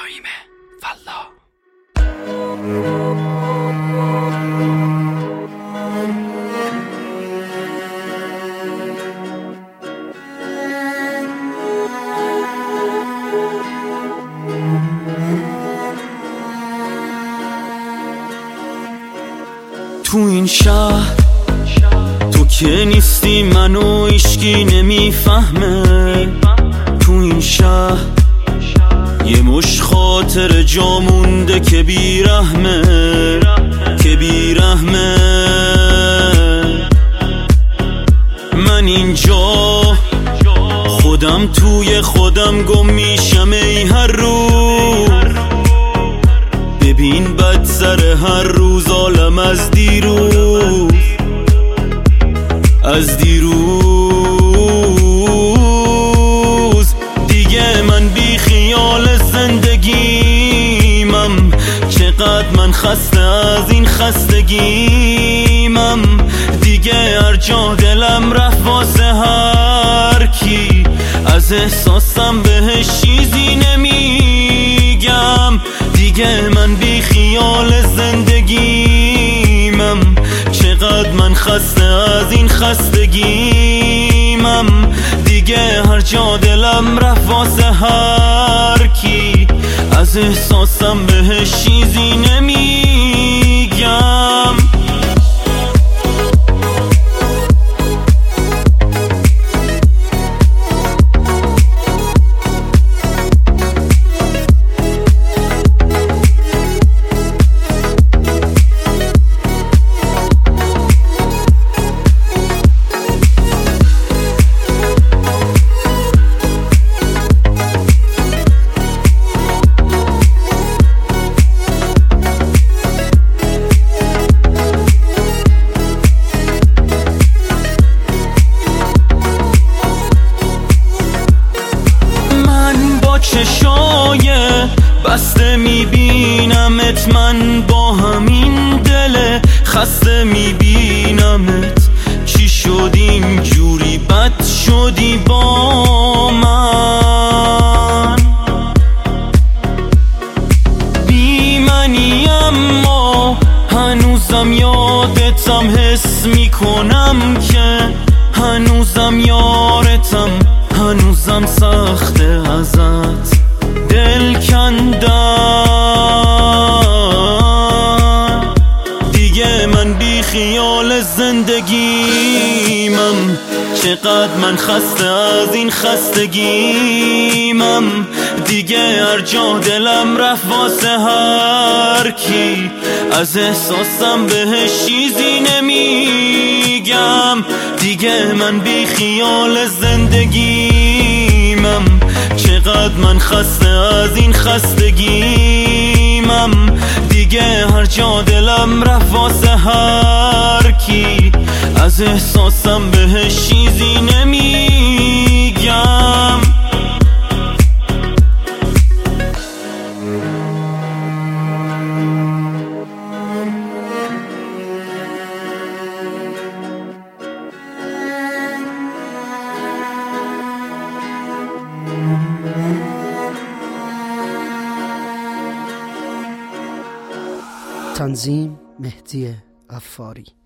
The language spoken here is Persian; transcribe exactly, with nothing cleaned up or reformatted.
ابراهیم فلا. تو این شهر تو که نیستی منو ایشکی نمیفهمه. تو این شهر یه مش خاطر جا مونده که بیرحمه، که بیرحمه. من اینجا خودم توی خودم گم میشم ای هر روز. ببین بد سر هر روز عالم از دیروز، از دیروز. دیگه من بی خیال زندگیمم، چقدر من خسته از این خستگیمم. دیگه هر جا دلم رفت واسه هر کی، از احساسم بهش چیزی نمیگم. دیگه من بی خیال زندگیمم، چقدر من خسته از این خستگیمم. دیگه هر جا دلم رفت واسه هر کی، از احساسم بهش چیزی نمیگم. چشای بسته میبینمت، من با همین دل خسته میبینمت. چی شد این جوری بد شدی با من؟ بی منی اما هنوزم یادتم، حس میکنم که هنوزم یارتم، هنوزم سخته ازت دل کندن. دیگه من بی خیال زندگیمم، چقدر من خسته از این خستگیمم. دیگه هر جا دلم رفت واسه هر کی، از احساسم بهش چیزی نمیگم. دیگه من بی خیال زندگیمم، چقدر من خسته از این خستگیمم. دیگه هر جا دلم رفت واسه هر کی، از احساسم بهش چیزی نمیگم. تنظیم مهدی غفاری.